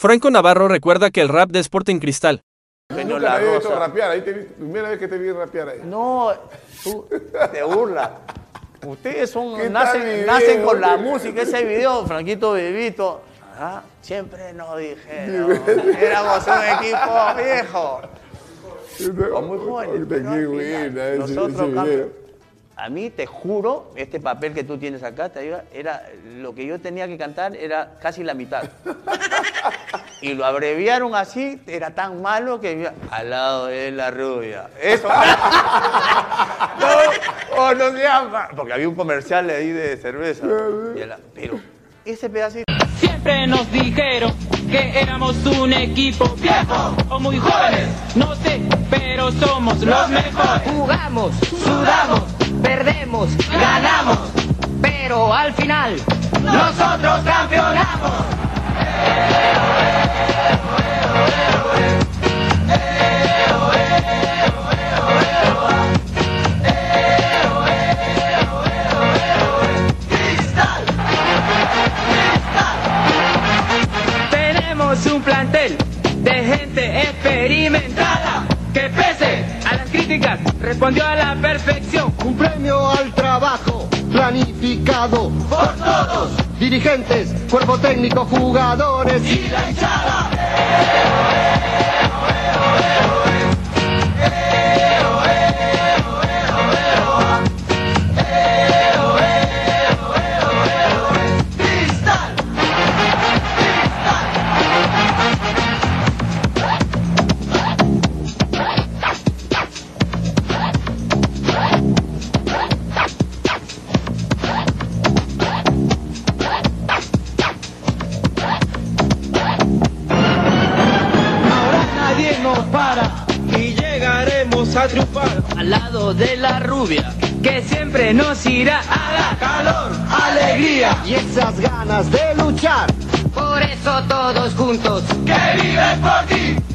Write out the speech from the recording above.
Franco Navarro recuerda que el rap de Sporting Cristal. Nunca te había visto rapear, ahí primera vez que te vi rapear ahí. No, tú te burlas. Ustedes nacen con la música, ese video, Franquito Bebito. Siempre nos dijeron, éramos un equipo viejo. O muy jóvenes. Nosotros, a mí, te juro, este papel que tú tienes acá, te ayuda, era lo que yo tenía que cantar era casi la mitad. Y lo abreviaron así, era tan malo que al lado de la rubia. Eso. No se llama. Porque había un comercial ahí de cerveza. Pero ese pedacito. Siempre nos dijeron que éramos un equipo viejo o muy jóvenes, no sé, pero somos los mejores. Jugamos, sudamos, perdemos, ganamos, pero al final nosotros campeonamos. Tenemos un plantel de gente experimentada que pese a las críticas respondió a la perfección. Un premio al trabajo planificado por todos, dirigentes, cuerpo técnico, jugadores y la hinchada. Y llegaremos a triunfar al lado de la rubia, que siempre nos irá a dar calor, Alegría y esas ganas de luchar. por eso todos juntos. que vive por ti.